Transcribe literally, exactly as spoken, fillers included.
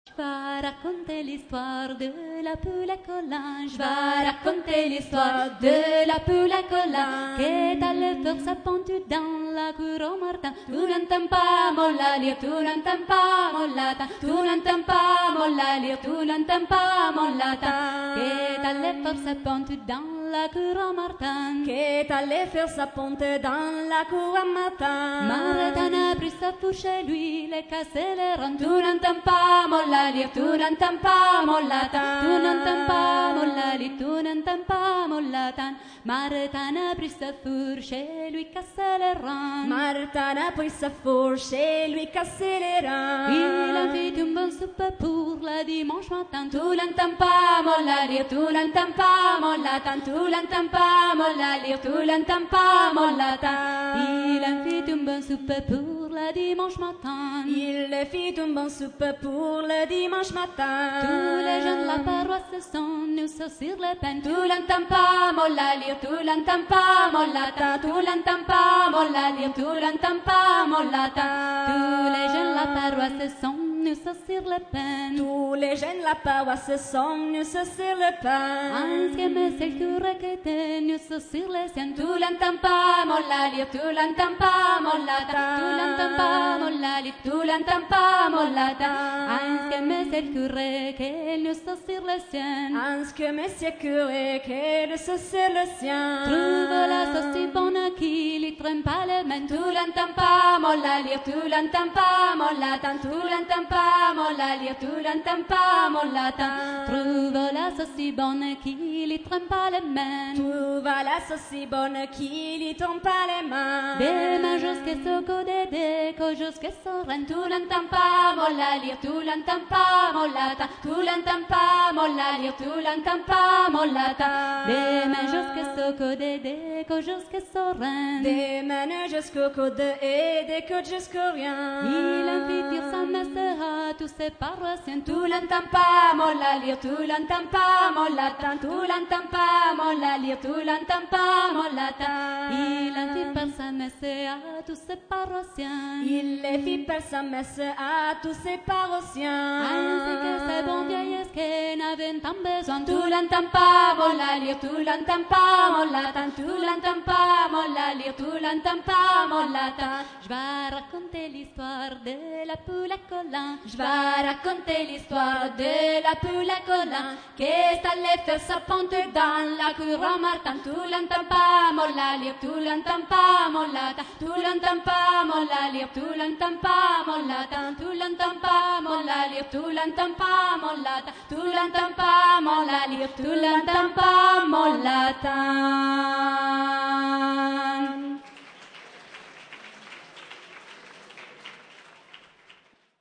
Je vais raconter l'histoire de la poule à Colin. Je vais raconter l'histoire de la poule à Colin qui est allée faire sa penture dans la cour au Martin. Tu n'entends pas mon la lire, tu n'entends pas mon latin. Tu n'entends pas mon la lire, tu n'entends pas mon latin. Qui est allée faire sa penture dans la cour au Martin. Qui est allée faire sa ponte dans la cour au Martin. Martin a pris sa fourche chez lui, les cassé les reins. Tu n'entends pas mon la lire, tu n'entends pas mon latin. Tu n'entends pas mon la lire, tu n'entends pas mon latin. Martin a pris sa fourche chez lui, cassé les reins. Martin a pris sa fourche et lui cassé les reins. Il a fait une bonne soupe pour le dimanche matin. Tu n'entends pas mon la lire, tu n'entends pas mon latin. Tu n'entends pas mon la lire, tu n'entends pas mon latin. Il a fait une bonne soupe pour le dimanche matin. Il fit une bonne soupe pour le dimanche matin. Tous les jeunes de la paroisse sont nous sur les peines. Tu n'entends pas mon la lire, tu n'entends pas mon latin. Tu n'entends pas mon la lire, tu n'entends pas mon latin. Tous les jeunes de la paroisse sont nous sur les peines. Tous les jeunes de la paroisse sont nous sur le pain. Hans que me c'est le curé qui était nous sur les siennes. Tu n'entends pas mon la lire, tu n'entends pas mon latin. Tu n'entends pas mon la lire, tu n'entends pas mon latin. Hans que me c'est le curé qui nous sur les siennes. Hans que monsieur curé qui nous sur le sien. Trouve la sauce si bonne qu'il y traîne pas les mains. Tu n'entends pas mon la lire, tu n'entends pas mon latin. Tu n'entends pas mon la lire, tu n'entends pas mon latin. Trouve la sauce si bonne qu'il y traîne pas les mains. Trouve la sauce si bonne qu'il y tombe pas les mains. Des mains jusqu'à ce côté des co jusqu'à ce rein. Tu n'entends pas mon la lire, tu n'entends pas mon latin. Tu n'entends pas mon la lire, tu n'entends pas mon latin. Des mains jusqu'à ce côté des co jusqu'à ce rein. Des mains jusqu'au coude et des coudes jusqu'au rien. Il invite dire sa messe à tous ses paroissiens. Tu n'entends pas mon la lire, tu n'entends pas mon latin. Tu n'entends pas mon la lire, tu n'entends pas mon latin. Il invite par sa messe à tous ses paroissiens. Il les fit par sa messe à tous ses paroissiens. Ainsi que ces bons vieilles qui n'avaient tant besoin. Tu n'entends pas mon la lire, tu n'entends pas mon latin. Tu n'entends pas mon la lire, tu n'entends pas mon latin. Je vais raconter l'histoire de la poule à Colin. Je vais raconter l'histoire de la poule à Colin qui est allée faire sa ponte dans la cour au Martin. Tu n'entends pas mon la lire, tu n'entends pas mon latin. Tu n'entends pas mon la lire, tu n'entends pas mon latin. Tu n'entends pas mon la lire, tu n'entends pas mon latin. Tu n'entends pas mon la lire, tu n'entends pas mon latin.